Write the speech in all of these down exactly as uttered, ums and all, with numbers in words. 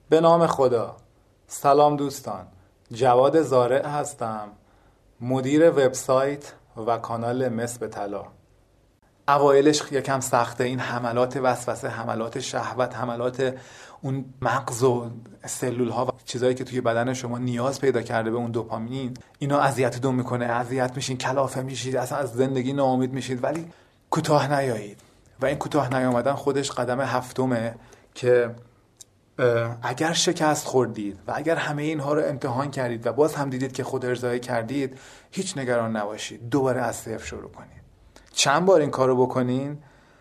به نام خدا. سلام دوستان، جواد زارع هستم، مدیر وبسایت و کانال مس به طلا. اوایلش یکم سخته، این حملات وسوسه، حملات شهوت، حملات اون مغز و سلول ها و چیزایی که توی بدن شما نیاز پیدا کرده به اون دوپامین، اینا اذیتتون میکنه، اذیت میشین، کلافه میشید، اصلا از زندگی ناامید میشید. ولی کوتاه نیایید و این کوتاه نیامدن خودش قدم هفتمه که اگر شکست خوردید و اگر همه اینها رو امتحان کردید و باز هم دیدید که خود ارضایی کردید، هیچ نگران نباشید، دوباره از صفر شروع کنید. چند بار این کارو بکنین؟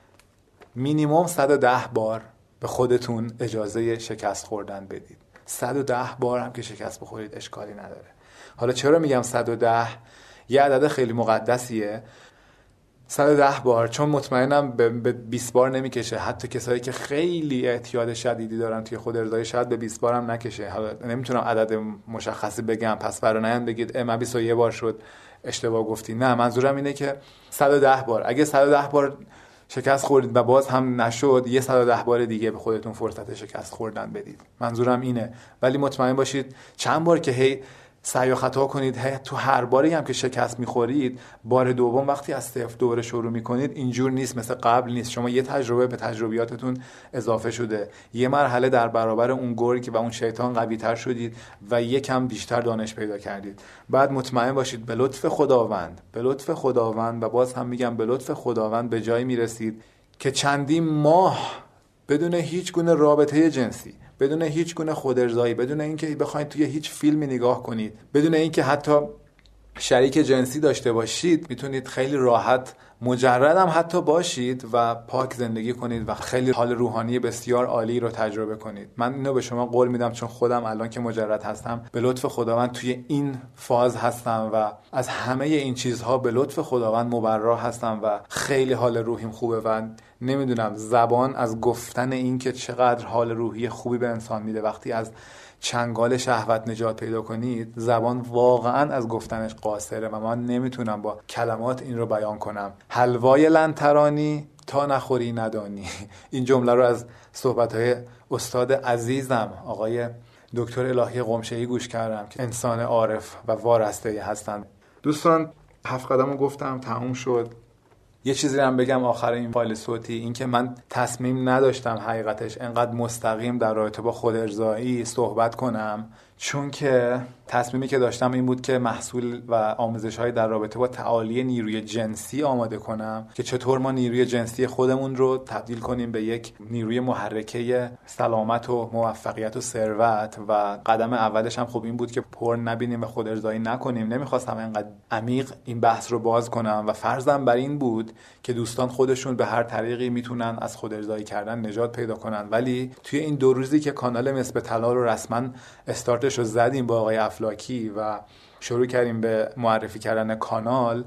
مینیمم صد و ده بار به خودتون اجازه شکست خوردن بدید. صد و ده بار هم که شکست بخورید اشکالی نداره. حالا چرا میگم صد و ده؟ یه عدد خیلی مقدسیه. صد و ده بار، چون مطمئنم به بیست بار نمیکشه. حتی کسایی که خیلی اعتیاد شدیدی دارن توی خود ارضایی شاید به بیست بار هم نکشه. حالا نمیتونم عدد مشخصی بگم، پس برای نیم بگید اما بیست و یک بار شد اشتباه گفتی. نه، منظورم اینه که صد و ده بار. اگه صد و ده بار شکست خوردید و باز هم نشد، یه صد و ده بار دیگه به خودتون فرصت شکست خوردن بدید. منظورم اینه. ولی مطمئن باشید چند بار که هی سعی و خطا کنید، هی تو هر باری هم که شکست میخورید، بار دوم وقتی از صفر دوباره شروع میکنید، اینجور نیست، مثل قبل نیست. شما یه تجربه به تجربیاتتون اضافه شده، یه مرحله در برابر اون گرگ و اون شیطان قوی تر شدید و یکم بیشتر دانش پیدا کردید. بعد مطمئن باشید به لطف خداوند، به لطف خداوند و باز هم میگم به لطف خداوند به جایی میرسید که چندین ماه بدون هیچ گونه رابطه جنسی، بدون هیچ گونه خودارضایی، بدون اینکه بخواید توی هیچ فیلمی نگاه کنید، بدون اینکه حتی شریک جنسی داشته باشید، میتونید خیلی راحت مجرد هم حتی باشید و پاک زندگی کنید و خیلی حال روحانی بسیار عالی رو تجربه کنید. من اینو به شما قول میدم، چون خودم الان که مجرد هستم به لطف خداوند توی این فاز هستم و از همه این چیزها به لطف خداوند مبرا هستم و خیلی حال روحیم خوبه و نمیدونم زبان از گفتن این که چقدر حال روحی خوبی به انسان میده وقتی از چنگال شهوت نجات پیدا کنید. زبان واقعا از گفتنش قاصره و من نمیتونم با کلمات این رو بیان کنم. حلوای لنترانی تا نخوری ندانی. این جمله رو از صحبت‌های استاد عزیزم آقای دکتر الهی قمشه‌ای گوش کردم که انسان عارف و وارسته هستند. دوستان، هفت قدمو گفتم، تموم شد. یه چیزی هم بگم آخر این فایل صوتی، این که من تصمیم نداشتم حقیقتش انقدر مستقیم در رابطه با خود ارضایی صحبت کنم، چون که تصمیمی که داشتم این بود که محصول و آموزش‌های در رابطه با تعالی نیروی جنسی آماده کنم که چطور ما نیروی جنسی خودمون رو تبدیل کنیم به یک نیروی محرکه سلامت و موفقیت و ثروت. و قدم اولش هم خب این بود که پر نبینیم و خود ارضایی نکنیم. نمیخواستم انقدر عمیق این بحث رو باز کنم و فرضم بر این بود که دوستان خودشون به هر طریقی میتونن از خود ارضایی کردن نجات پیدا کنن. ولی توی این دو روزی که کانال مس به طلا رو رسما استارتش رو زدیم با آقای افلاکی و شروع کردیم به معرفی کردن کانال،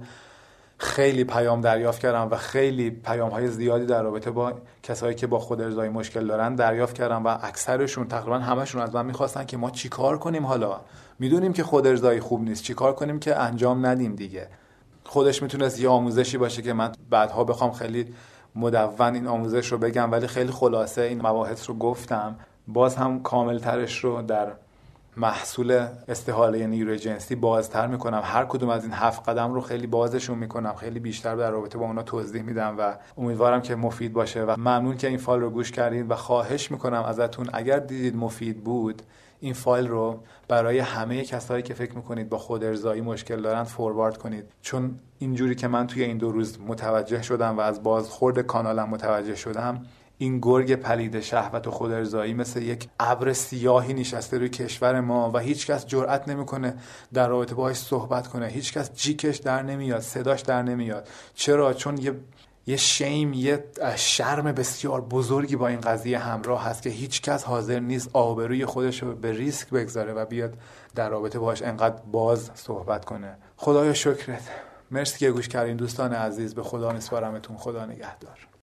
خیلی پیام دریافت کردم و خیلی پیام‌های زیادی در رابطه با کسایی که با خود ارضایی مشکل دارن دریافت کردم و اکثرشون، تقریبا همشون از من می‌خواستن که ما چیکار کنیم. حالا میدونیم که خود ارضایی خوب نیست، چیکار کنیم که انجام ندیم دیگه. خودش میتونست یه آموزشی باشه که من بعدها بخوام خیلی مدون این آموزش رو بگم، ولی خیلی خلاصه این مباحث رو گفتم. باز هم کامل ترش رو در محصول استحاله نیروی جنسی بازتر میکنم. هر کدوم از این هفت قدم رو خیلی بازشون میکنم، خیلی بیشتر در رابطه با اونا توضیح میدم و امیدوارم که مفید باشه و ممنون که این فایل رو گوش کردید و خواهش میکنم ازتون اگر دیدید مفید بود این فایل رو برای همه کسایی که فکر میکنید با خود ارضایی مشکل دارن فوروارد کنید، چون اینجوری که من توی این دو روز متوجه شدم و از بازخورد کانالم متوجه شدم، این گرگ پلید شهوت و خود ارضایی مثل یک ابر سیاهی نشسته روی کشور ما و هیچ کس جرئت نمیکنه در رابطه باهاش صحبت کنه. هیچ کس جیکش در نمیاد، صداش در نمیاد. چرا؟ چون یه یه شیم، یه شرم بسیار بزرگی با این قضیه همراه هست که هیچ کس حاضر نیست آبروی خودش رو به ریسک بگذاره و بیاد در رابطه باهاش انقدر باز صحبت کنه. خدایا شکرت. مرسی که گوش کردین دوستان عزیز. به خدا میسپارمتون. خدا نگهدار.